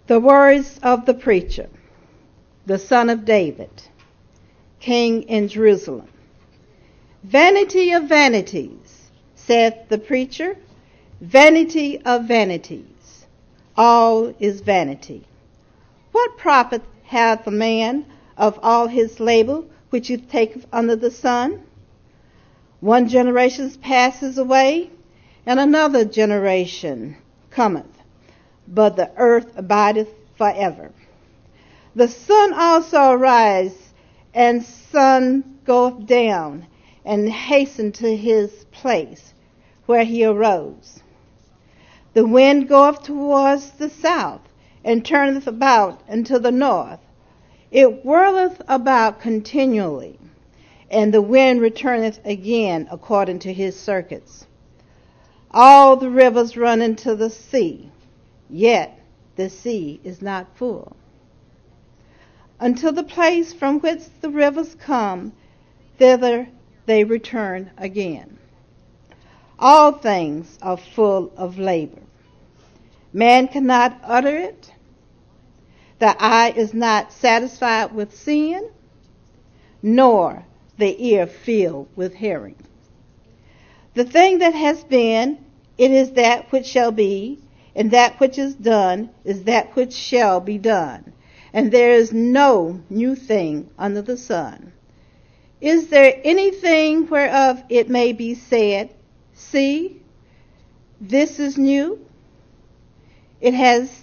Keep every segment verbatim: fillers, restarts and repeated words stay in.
The words of the preacher, the son of David, king in Jerusalem. Vanity of vanities, saith the preacher, vanity of vanities, all is vanity. What profit hath a man of all his labor which he taketh under the sun? One generation passes away, and another generation cometh, but the earth abideth forever. The sun also arise, and sun goeth down, and hasten to his place where he arose. The wind goeth towards the south, and turneth about unto the north. It whirleth about continually, and the wind returneth again according to his circuits. All the rivers run into the sea, yet the sea is not full. Until the place from which the rivers come, thither they return again. All things are full of labor. Man cannot utter it. The eye is not satisfied with seeing, nor the ear filled with hearing. The thing that has been, it is that which shall be, and that which is done is that which shall be done. And there is no new thing under the sun. Is there anything whereof it may be said, see, this is new? It has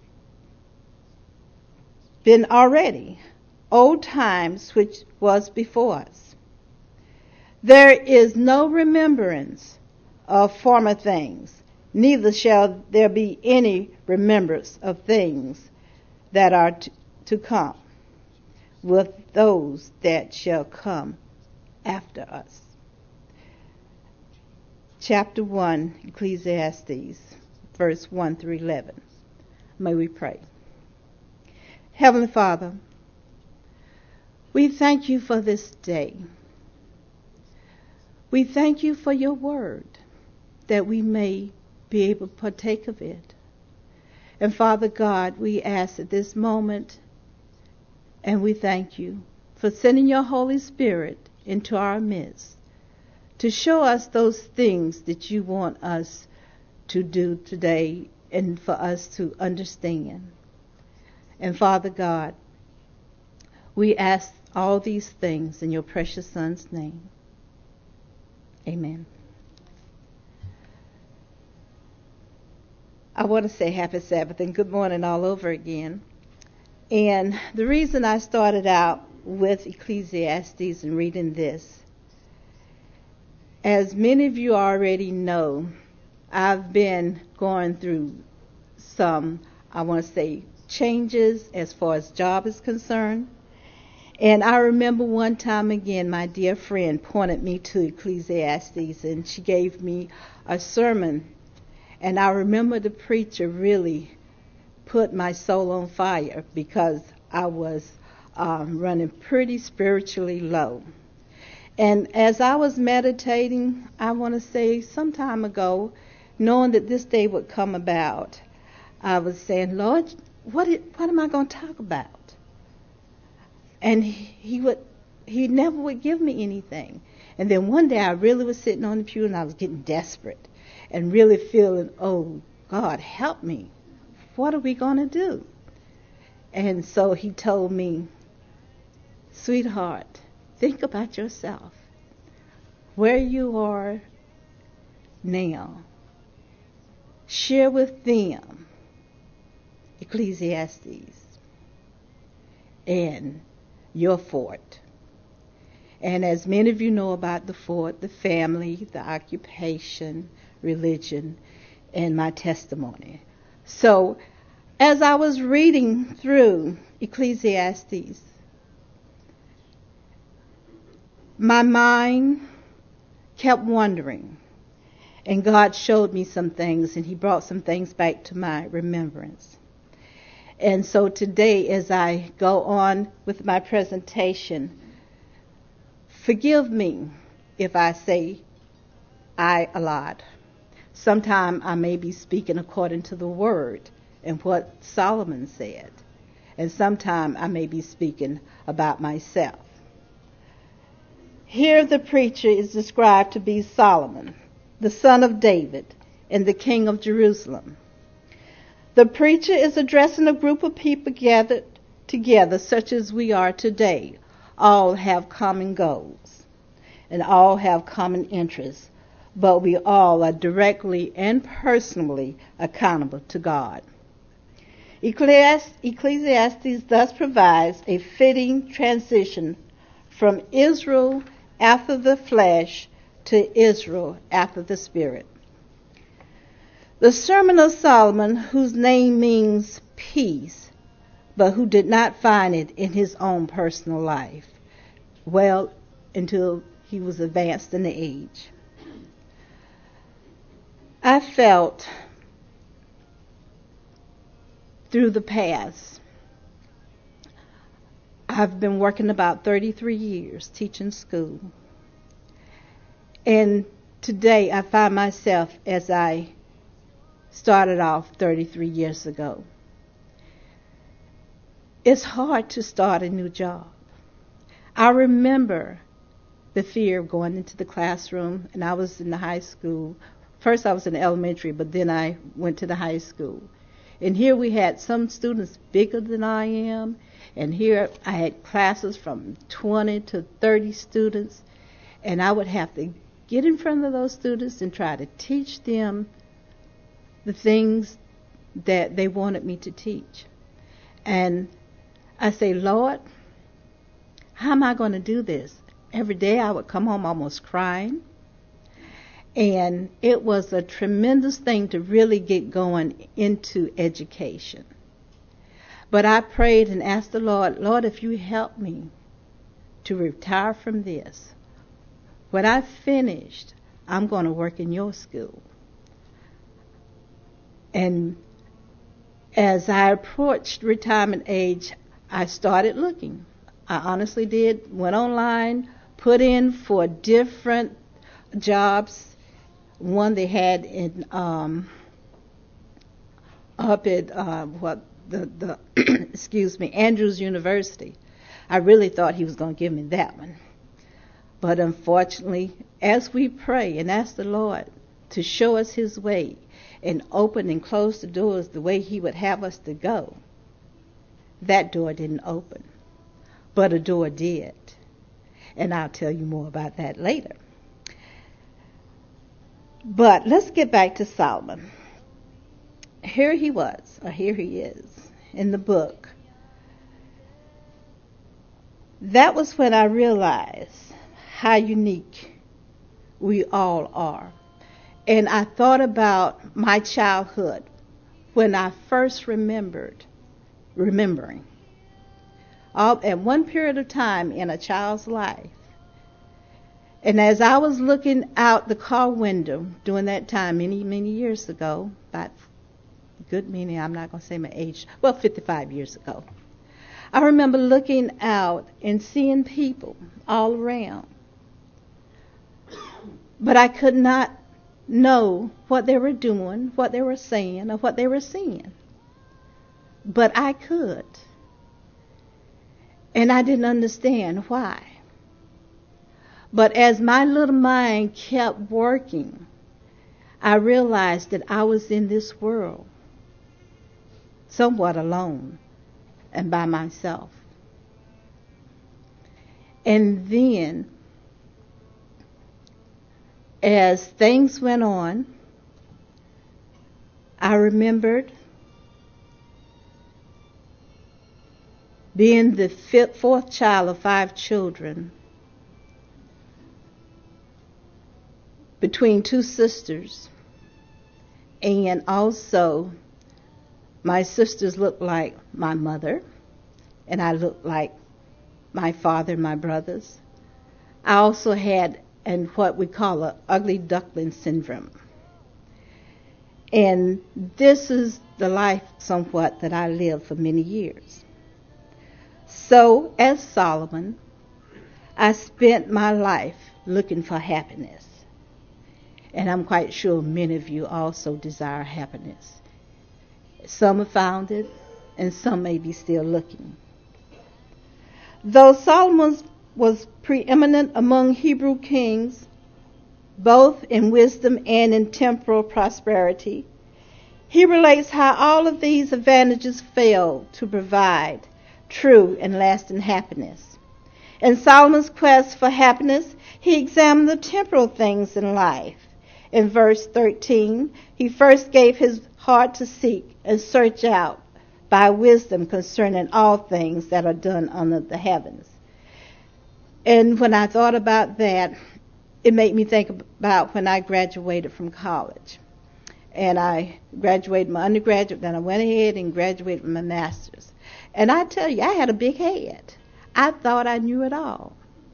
been already, old times which was before us. There is no remembrance of former things, neither shall there be any remembrance of things that are to, to come with those that shall come after us. Chapter one, Ecclesiastes, verse one through eleven. May we pray. Heavenly Father, we thank you for this day. We thank you for your word, that we may be able to partake of it. And Father God, we ask at this moment, and we thank you for sending your Holy Spirit into our midst to show us those things that you want us to do today and for us to understand. And Father God, we ask all these things in your precious Son's name. Amen. I want to say happy Sabbath and good morning all over again. And the reason I started out with Ecclesiastes and reading this, as many of you already know, I've been going through some, I want to say, changes as far as job is concerned. And I remember one time again, my dear friend pointed me to Ecclesiastes, and she gave me a sermon. And I remember the preacher really put my soul on fire because I was um, running pretty spiritually low. And as I was meditating, I want to say some time ago, knowing that this day would come about, I was saying, Lord, what, it, what am I going to talk about? And he, he would, he never would give me anything. And then one day I really was sitting on the pew and I was getting desperate and really feeling, oh, God, help me. What are we going to do? And so he told me, sweetheart, think about yourself. Where you are now. Share with them Ecclesiastes and your fort. And as many of you know about the fort, the family, the occupation, religion, and my testimony. So as I was reading through Ecclesiastes, my mind kept wandering, and God showed me some things, and he brought some things back to my remembrance. And so today, as I go on with my presentation, forgive me if I say I a lot. Sometime I may be speaking according to the word and what Solomon said. And sometime I may be speaking about myself. Here the preacher is described to be Solomon, the son of David, and the king of Jerusalem. The preacher is addressing a group of people gathered together such as we are today. All have common goals and all have common interests, but we all are directly and personally accountable to God. Ecclesiastes thus provides a fitting transition from Israel after the flesh to Israel after the spirit. The Sermon of Solomon, whose name means peace, but who did not find it in his own personal life, well, until he was advanced in the age. I felt through the past, I've been working about thirty-three years teaching school. And today I find myself as I started off thirty-three years ago. It's hard to start a new job. I remember the fear of going into the classroom, and I was in the high school. First I was in elementary, but then I went to the high school. And here we had some students bigger than I am, and here I had classes from twenty to thirty students, and I would have to get in front of those students and try to teach them the things that they wanted me to teach. And I say, Lord, how am I going to do this? Every day I would come home almost crying. And it was a tremendous thing to really get going into education. But I prayed and asked the Lord, Lord, if you help me to retire from this, when I finished, I'm going to work in your school. And as I approached retirement age, I started looking. I honestly did, went online, put in for different jobs. One they had in um, up at uh, what the the excuse me Andrews University. I really thought he was going to give me that one, but unfortunately, as we pray and ask the Lord to show us His way and open and close the doors the way He would have us to go, that door didn't open, but a door did, and I'll tell you more about that later. But let's get back to Solomon. Here he was, or here he is, in the book. That was when I realized how unique we all are. And I thought about my childhood when I first remembered remembering. All, at one period of time in a child's life, and as I was looking out the car window during that time, many, many years ago, about good meaning, I'm not going to say my age, well, fifty-five years ago, I remember looking out and seeing people all around. But I could not know what they were doing, what they were saying, or what they were seeing. But I could. And I didn't understand why. But as my little mind kept working, I realized that I was in this world somewhat alone and by myself. And then, as things went on, I remembered being the fifth, fourth child of five children, between two sisters, and also my sisters looked like my mother, and I looked like my father and my brothers. I also had and what we call a ugly duckling syndrome. And this is the life somewhat that I lived for many years. So, as Solomon, I spent my life looking for happiness. And I'm quite sure many of you also desire happiness. Some have found it, and some may be still looking. Though Solomon was preeminent among Hebrew kings, both in wisdom and in temporal prosperity, he relates how all of these advantages failed to provide true and lasting happiness. In Solomon's quest for happiness, he examined the temporal things in life. In verse thirteen, he first gave his heart to seek and search out by wisdom concerning all things that are done under the heavens. And when I thought about that, it made me think about when I graduated from college. And I graduated my undergraduate, then I went ahead and graduated my master's. And I tell you, I had a big head. I thought I knew it all.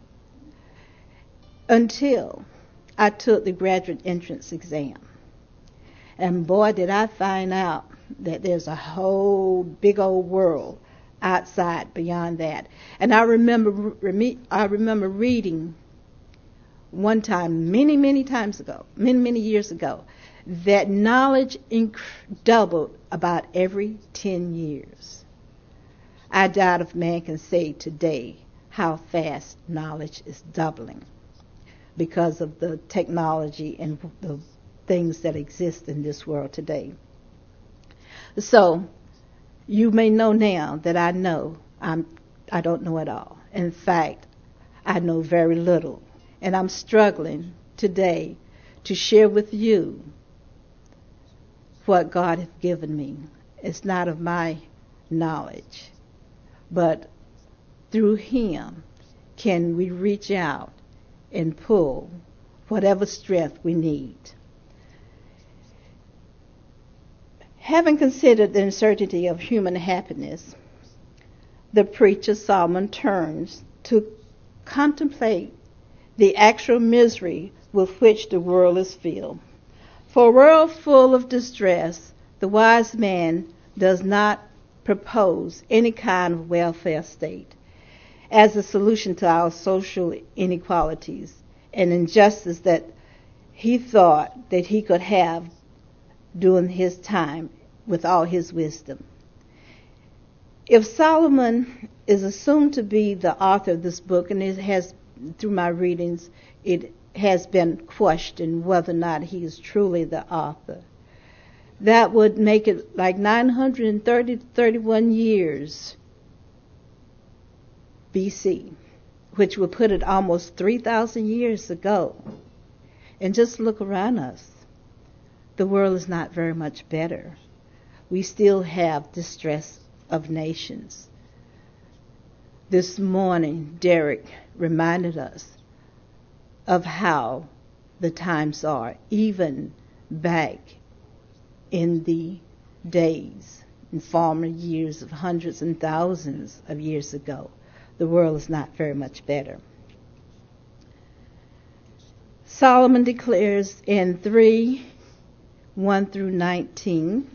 Until I took the graduate entrance exam. And boy, did I find out that there's a whole big old world outside beyond that. And I remember I remember reading one time, many, many times ago, many, many years ago, that knowledge inc- doubled about every ten years. I doubt if man can say today how fast knowledge is doubling because of the technology and the things that exist in this world today. So you may know now that I know I'm, I don't know it all. In fact, I know very little. And I'm struggling today to share with you what God has given me. It's not of my knowledge, but through Him can we reach out and pull whatever strength we need. Having considered the uncertainty of human happiness, the preacher Solomon turns to contemplate the actual misery with which the world is filled. For a world full of distress, the wise man does not propose any kind of welfare state as a solution to our social inequalities and injustice that he thought that he could have during his time with all his wisdom. If Solomon is assumed to be the author of this book, and it has, through my readings, it has been questioned whether or not he is truly the author, that would make it like nine hundred thirty to thirty-one years B C, which would put it almost three thousand years ago. And just look around us. The world is not very much better. We still have distress of nations. This morning, Derek reminded us of how the times are, even back in the days, in former years of hundreds and thousands of years ago. The world is not very much better. Solomon declares in three, one through nineteen,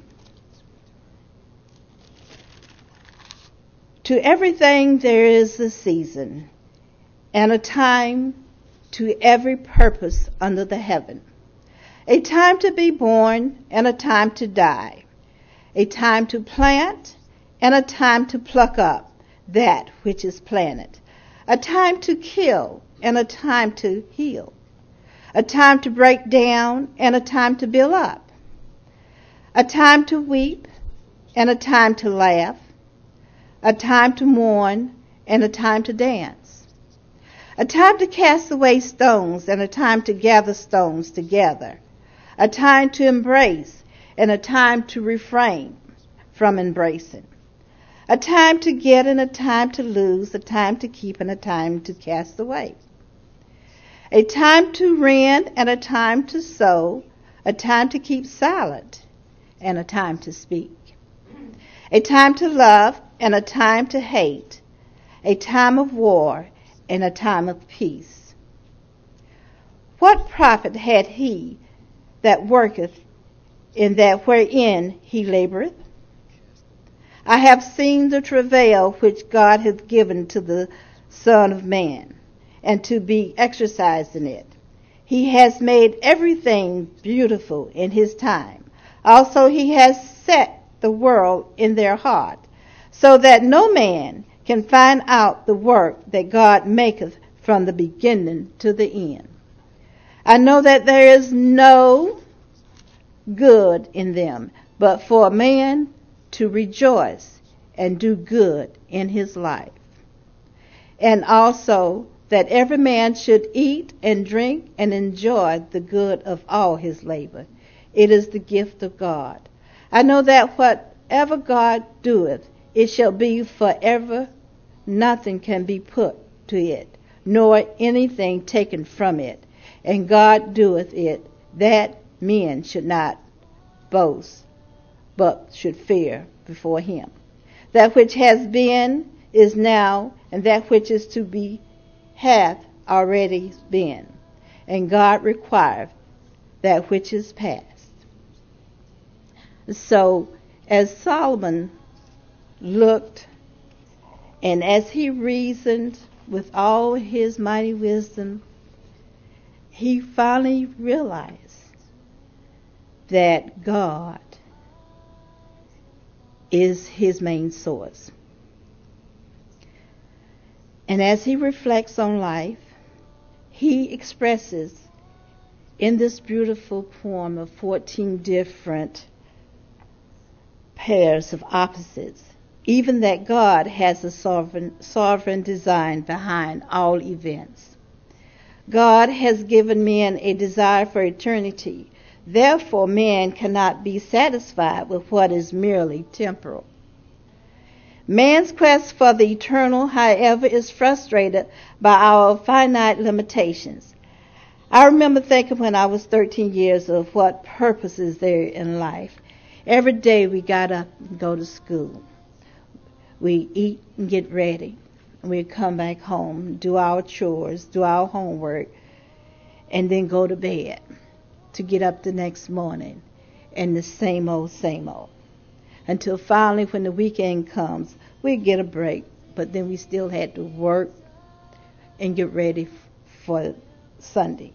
to everything there is a season, and a time to every purpose under the heaven. A time to be born and a time to die. A time to plant and a time to pluck up that which is planted. A time to kill and a time to heal. A time to break down and a time to build up. A time to weep and a time to laugh. A time to mourn and a time to dance. A time to cast away stones and a time to gather stones together. A time to embrace and a time to refrain from embracing. A time to get and a time to lose, a time to keep and a time to cast away. A time to rend and a time to sow, a time to keep silent and a time to speak. A time to love and a time to hate, a time of war and a time of peace. What profit had he that worketh in that wherein he laboureth? I have seen the travail which God hath given to the Son of Man, and to be exercised in it. He has made everything beautiful in his time. Also he has set the world in their heart, so that no man can find out the work that God maketh from the beginning to the end. I know that there is no good in them, but for a man to rejoice and do good in his life. And also that every man should eat and drink and enjoy the good of all his labor. It is the gift of God. I know that whatever God doeth, it shall be forever. Nothing can be put to it, nor anything taken from it. And God doeth it, that men should not boast, but should fear before him. That which has been is now, and that which is to be hath already been. And God requireth that which is past. So, as Solomon looked, and as he reasoned with all his mighty wisdom, he finally realized that God is his main source. And as he reflects on life, he expresses in this beautiful poem of fourteen different pairs of opposites, even that God has a sovereign, sovereign design behind all events. God has given men a desire for eternity. Therefore, man cannot be satisfied with what is merely temporal. Man's quest for the eternal, however, is frustrated by our finite limitations. I remember thinking when I was thirteen years of what purpose is there in life. Every day we got up and go to school. We eat and get ready. We come back home, do our chores, do our homework, and then go to bed to get up the next morning and the same old, same old. Until finally when the weekend comes, we get a break, but then we still had to work and get ready f- for Sunday.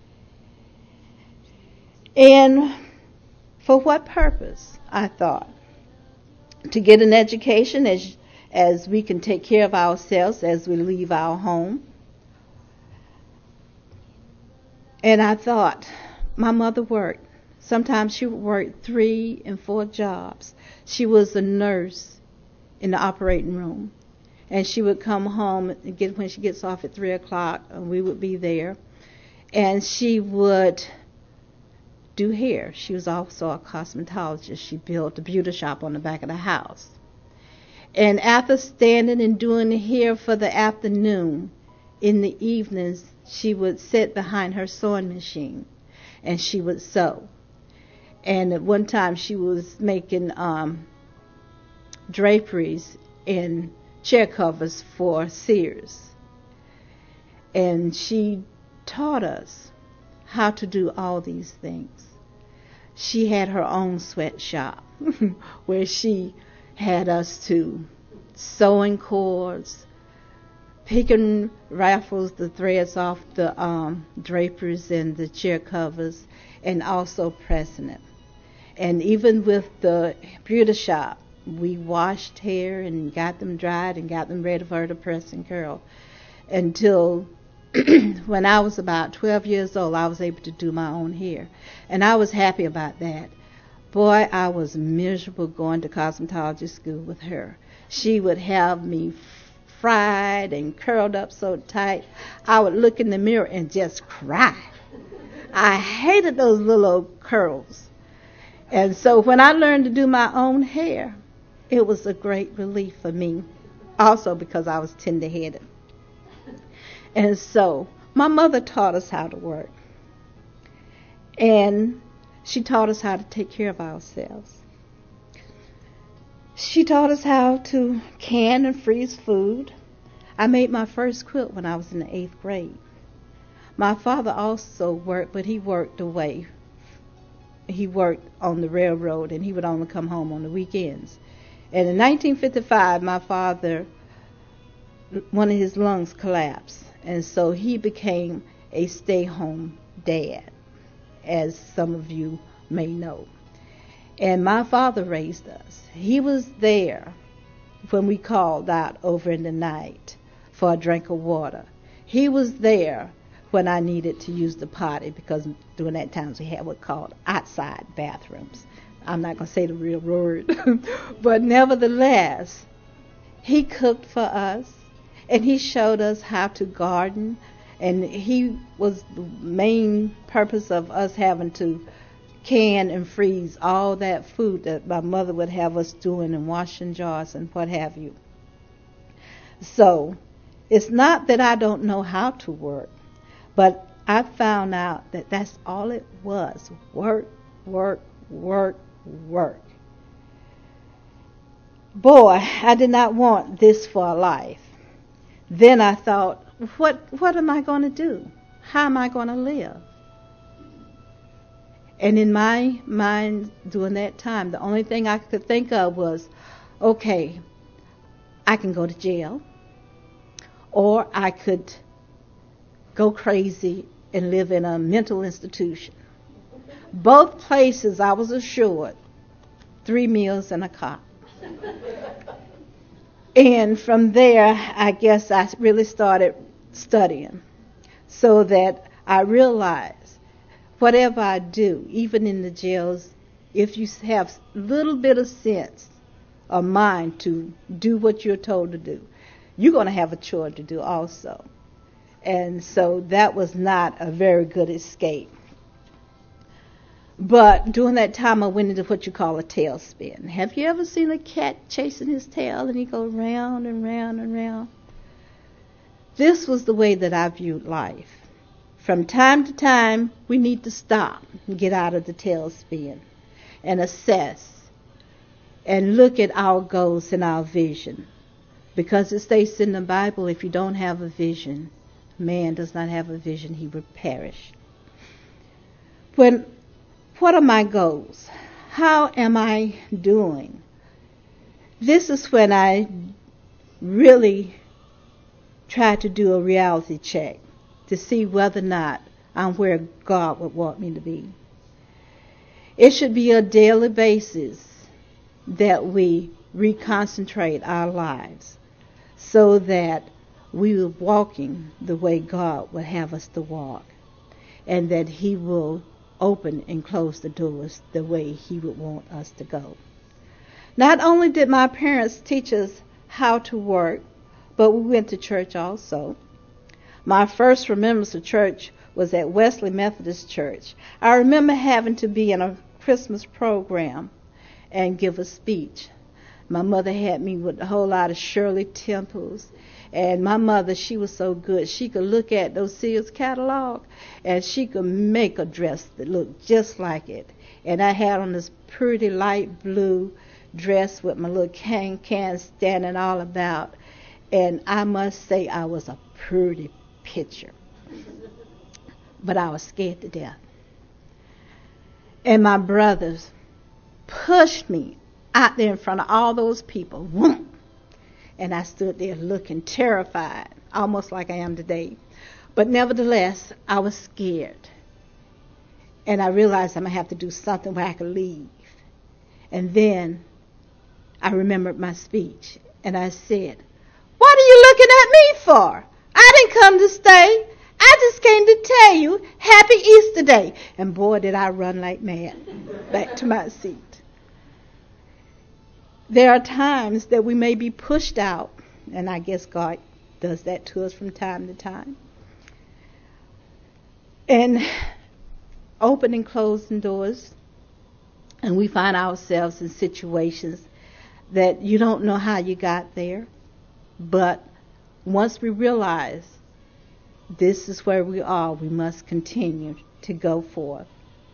And for what purpose, I thought? To get an education as as we can take care of ourselves as we leave our home. And I thought, my mother worked. Sometimes she would work three and four jobs. She was a nurse in the operating room. And she would come home and get when she gets off at three o'clock, and we would be there. And she would do hair. She was also a cosmetologist. She built a beauty shop on the back of the house. And after standing and doing the hair for the afternoon, in the evenings, she would sit behind her sewing machine and she would sew. And at one time she was making um, draperies and chair covers for Sears. And she taught us how to do all these things. She had her own sweatshop where she had us to sewing cords, picking raffles, the threads off the um, draperies and the chair covers, and also pressing it. And even with the beauty shop, we washed hair and got them dried and got them ready for her to press and curl. Until when I was about twelve years old, I was able to do my own hair. And I was happy about that. Boy, I was miserable going to cosmetology school with her. She would have me fried and curled up so tight, I would look in the mirror and just cry. I hated those little curls. And so when I learned to do my own hair, it was a great relief for me, also because I was tender-headed. And so my mother taught us how to work. And she taught us how to take care of ourselves. She taught us how to can and freeze food. I made my first quilt when I was in the eighth grade. My father also worked, but he worked away. He worked on the railroad, and he would only come home on the weekends. And in nineteen fifty-five, my father, one of his lungs collapsed, and so he became a stay-home dad, as some of you may know. And my father raised us. He was there when we called out over in the night for a drink of water. He was there when I needed to use the potty, because during that time we had what called outside bathrooms. I'm not going to say the real word, but nevertheless, he cooked for us, and he showed us how to garden, and he was the main purpose of us having to can and freeze all that food that my mother would have us doing and washing jars and what have you. So it's not that I don't know how to work, but I found out that that's all it was. Work, work, work, work. Boy, I did not want this for a life. Then I thought, what what am I going to do? How am I going to live? And in my mind during that time, the only thing I could think of was, okay, I can go to jail, or I could go crazy and live in a mental institution. Both places I was assured three meals and a cot. And from there, I guess I really started studying, so that I realized whatever I do, even in the jails, if you have a little bit of sense of mind to do what you're told to do, you're going to have a chore to do also. And so that was not a very good escape. But during that time, I went into what you call a tailspin. Have you ever seen a cat chasing his tail and he goes round and round and round? This was the way that I viewed life. From time to time, we need to stop and get out of the tailspin and assess and look at our goals and our vision. Because it states in the Bible, if you don't have a vision, man does not have a vision, he will perish. When, what are my goals? How am I doing? This is when I really try to do a reality check to see whether or not I'm where God would want me to be. It should be a daily basis that we reconcentrate our lives so that we are walking the way God would have us to walk, and that he will open and close the doors the way he would want us to go. Not only did my parents teach us how to work, but we went to church also. My first remembrance of church was at Wesley Methodist Church. I remember having to be in a Christmas program and give a speech. My mother had me with a whole lot of Shirley Temples. And my mother, she was so good. She could look at those Sears catalog and she could make a dress that looked just like it. And I had on this pretty light blue dress with my little can-can standing all about. And I must say I was a pretty picture. But I was scared to death. And my brothers pushed me out there in front of all those people. Whoom. And I stood there looking terrified, almost like I am today. But nevertheless, I was scared. And I realized I'm going to have to do something where I could leave. And then I remembered my speech. And I said, "What are you looking at me for? I didn't come to stay. I just came to tell you Happy Easter Day." And boy, did I run like mad back to my seat. There are times that we may be pushed out, and I guess God does that to us from time to time. And opening and closing doors, and we find ourselves in situations that you don't know how you got there. But once we realize this is where we are, we must continue to go forth.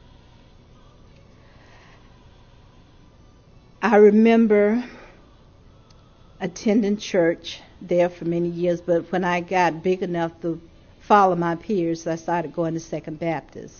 I remember attending church there for many years, but when I got big enough to follow my peers, I started going to Second Baptist.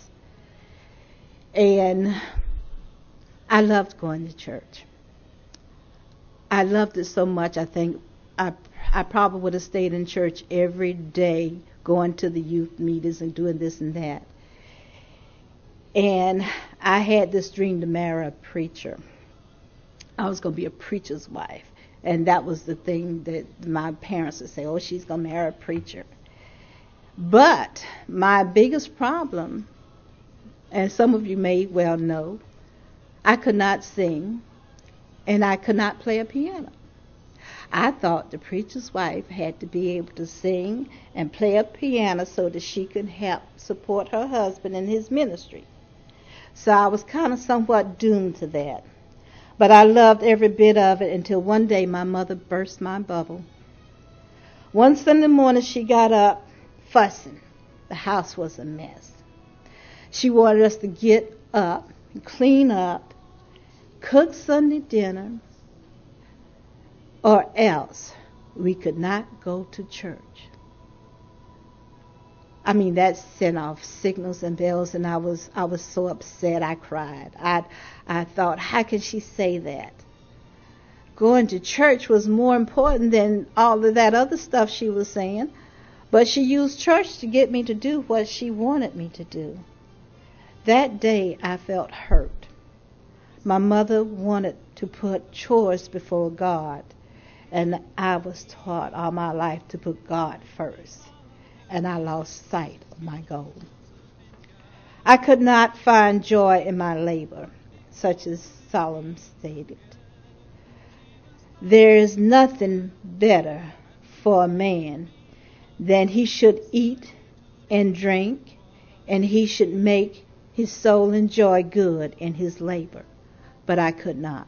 And I loved going to church. I loved it so much, I think I, I probably would have stayed in church every day, going to the youth meetings and doing this and that. And I had this dream to marry a preacher. I was going to be a preacher's wife. And that was the thing that my parents would say, oh, she's going to marry a preacher. But my biggest problem, and some of you may well know, I could not sing and I could not play a piano. I thought the preacher's wife had to be able to sing and play a piano so that she could help support her husband in his ministry. So I was kind of somewhat doomed to that. But I loved every bit of it until one day my mother burst my bubble. One Sunday morning she got up fussing. The house was a mess. She wanted us to get up and clean up, cook Sunday dinner, or else we could not go to church. I mean, that sent off signals and bells, and I was I was so upset I cried. I I thought, how could she say that? Going to church was more important than all of that other stuff she was saying, but she used church to get me to do what she wanted me to do. That day I felt hurt. My mother wanted to put chores before God, and I was taught all my life to put God first. And I lost sight of my goal. I could not find joy in my labor, such as Solomon stated. There is nothing better for a man than he should eat and drink, and he should make his soul enjoy good in his labor. But I could not.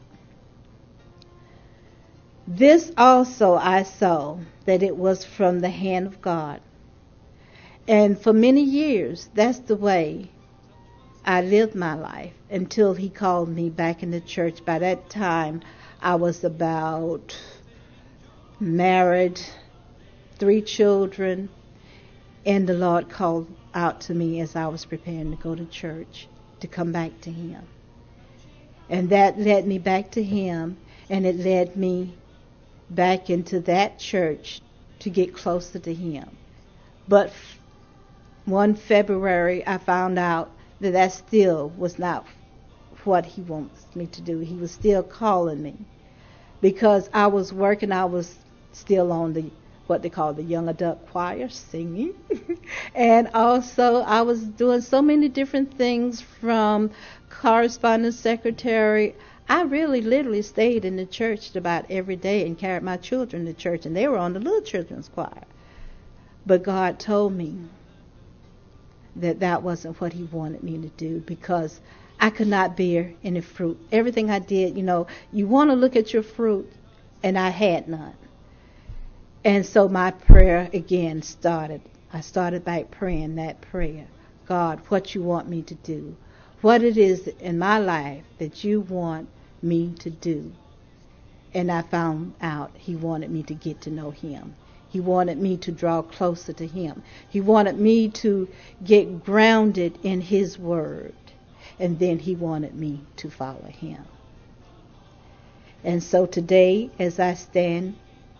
This also I saw, that it was from the hand of God. And for many years, that's the way I lived my life until he called me back in the church. By that time, I was about married, three children, and the Lord called out to me as I was preparing to go to church to come back to him. And that led me back to him, and it led me back into that church to get closer to him. But one February, I found out that that still was not what he wants me to do. He was still calling me because I was working. I was still on the what they call the young adult choir, singing. And also I was doing so many different things, from correspondence secretary. I really literally stayed in the church about every day and carried my children to church, and they were on the little children's choir. But God told me that that wasn't what he wanted me to do, because I could not bear any fruit. Everything I did, you know, you want to look at your fruit, and I had none. And so my prayer again started. I started back praying that prayer. God, what you want me to do. What it is in my life that you want me to do. And I found out he wanted me to get to know him. He wanted me to draw closer to him. He wanted me to get grounded in his word. And then he wanted me to follow him. And so today, as I stand,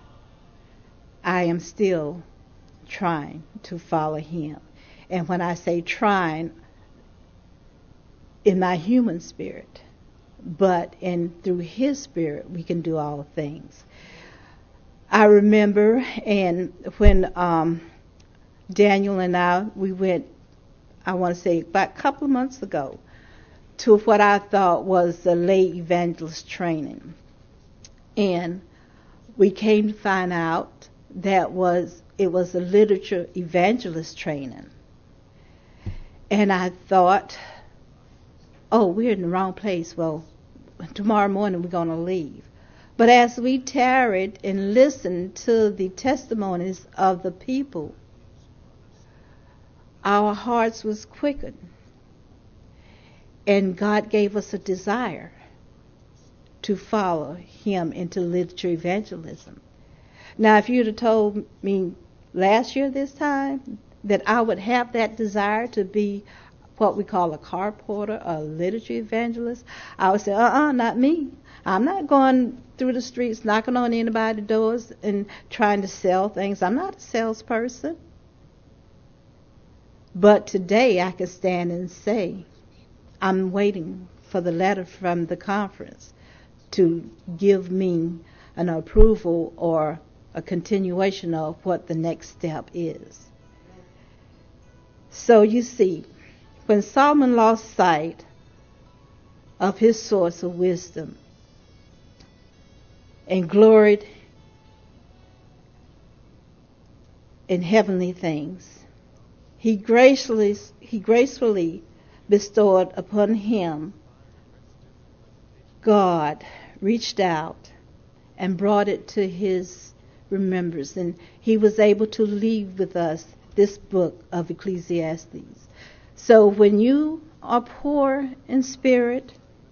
I am still trying to follow him. And when I say trying, in my human spirit, but in through his spirit, we can do all things. I remember, and when um, Daniel and I, we went, I want to say about a couple of months ago, to what I thought was the lay evangelist training. And we came to find out that was it was a literature evangelist training. And I thought, oh, we're in the wrong place. Well, tomorrow morning we're going to leave. But as we tarried and listened to the testimonies of the people, our hearts was quickened. And God gave us a desire to follow him into literature evangelism. Now, if you'd have told me last year this time that I would have that desire to be what we call a car porter, a literature evangelist, I would say, uh-uh, not me. I'm not going through the streets knocking on anybody's doors and trying to sell things. I'm not a salesperson. But today I can stand and say I'm waiting for the letter from the conference to give me an approval or a continuation of what the next step is. So you see, when Solomon lost sight of his source of wisdom and gloried in heavenly things, he graciously, he gracefully bestowed upon him, God reached out and brought it to his remembrance, and he was able to leave with us this book of Ecclesiastes. So when you are poor in spirit,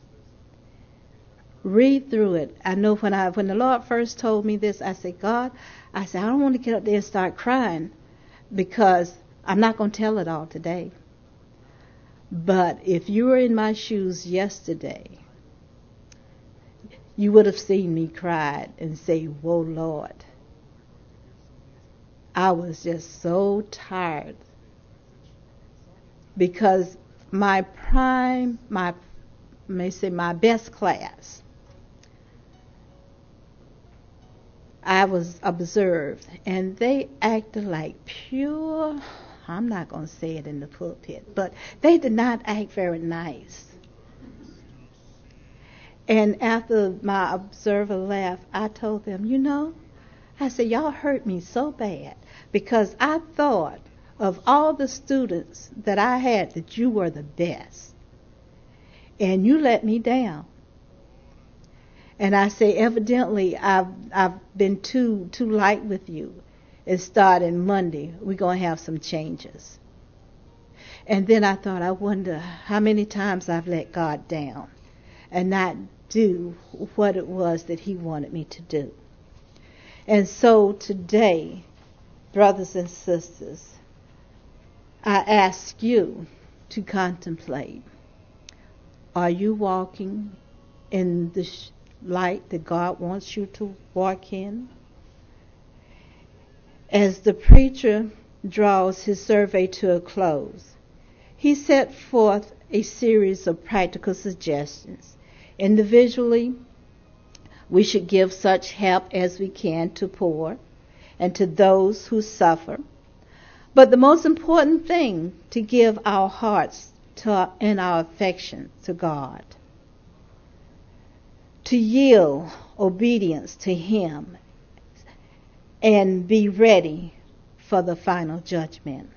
read through it. I know when I when the Lord first told me this, I said, God, I said, I don't want to get up there and start crying because I'm not going to tell it all today. But if you were in my shoes yesterday, you would have seen me cry and say, whoa, Lord. I was just so tired because my prime, my, may say my best class, I was observed, and they acted like pure, I'm not going to say it in the pulpit, but they did not act very nice. And after my observer left, I told them, you know, I said, y'all hurt me so bad because I thought of all the students that I had that you were the best. And you let me down. And I say, evidently, I've I've been too too light with you. It started Monday. We're going to have some changes. And then I thought, I wonder how many times I've let God down and not do what it was that he wanted me to do. And so today, brothers and sisters, I ask you to contemplate. Are you walking in the light that God wants you to walk in? As the preacher draws his survey to a close, he set forth a series of practical suggestions. Individually, we should give such help as we can to poor and to those who suffer. But the most important thing, to give our hearts to, and our affection to God. To yield obedience to him and be ready for the final judgment.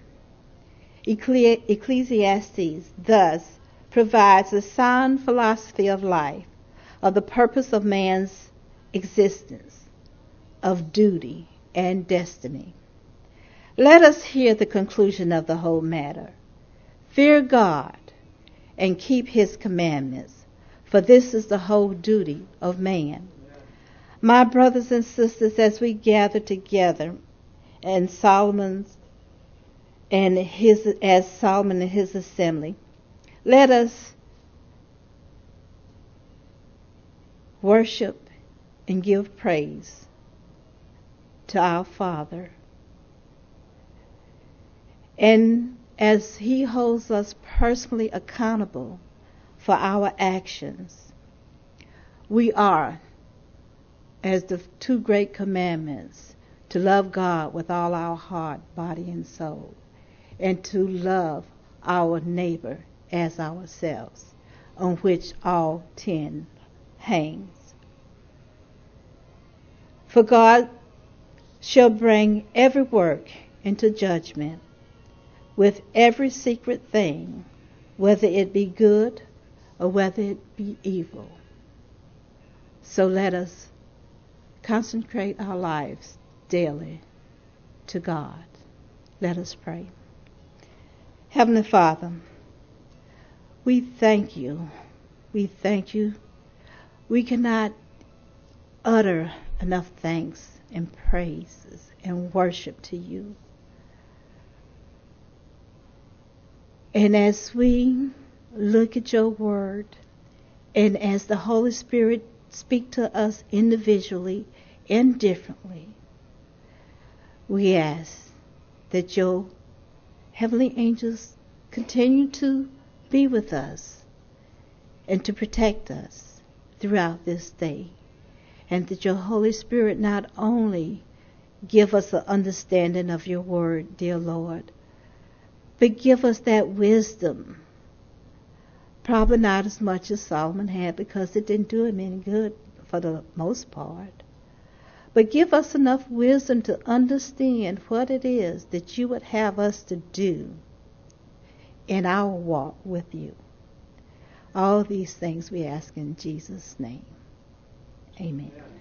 Ecclesiastes thus provides a sound philosophy of life, of the purpose of man's existence, of duty and destiny. Let us hear the conclusion of the whole matter. Fear God and keep his commandments, for this is the whole duty of man. My brothers and sisters, as we gather together and Solomon's and his as Solomon and his assembly, let us worship and give praise to our Father. And as he holds us personally accountable for our actions, we are, as the two great commandments, to love God with all our heart, body, and soul, and to love our neighbor as ourselves, on which all ten hangs. For God shall bring every work into judgment, with every secret thing, whether it be good or whether it be evil. So let us consecrate our lives daily to God. Let us pray. Heavenly Father, we thank you. We thank you. We cannot utter enough thanks and praises and worship to you. And as we look at your word, and as the Holy Spirit speak to us individually and differently, we ask that your heavenly angels continue to be with us and to protect us throughout this day. And that your Holy Spirit not only give us an understanding of your word, dear Lord, but give us that wisdom. Probably not as much as Solomon had, because it didn't do him any good for the most part. But give us enough wisdom to understand what it is that you would have us to do in our walk with you. All these things we ask in Jesus' name. Amen.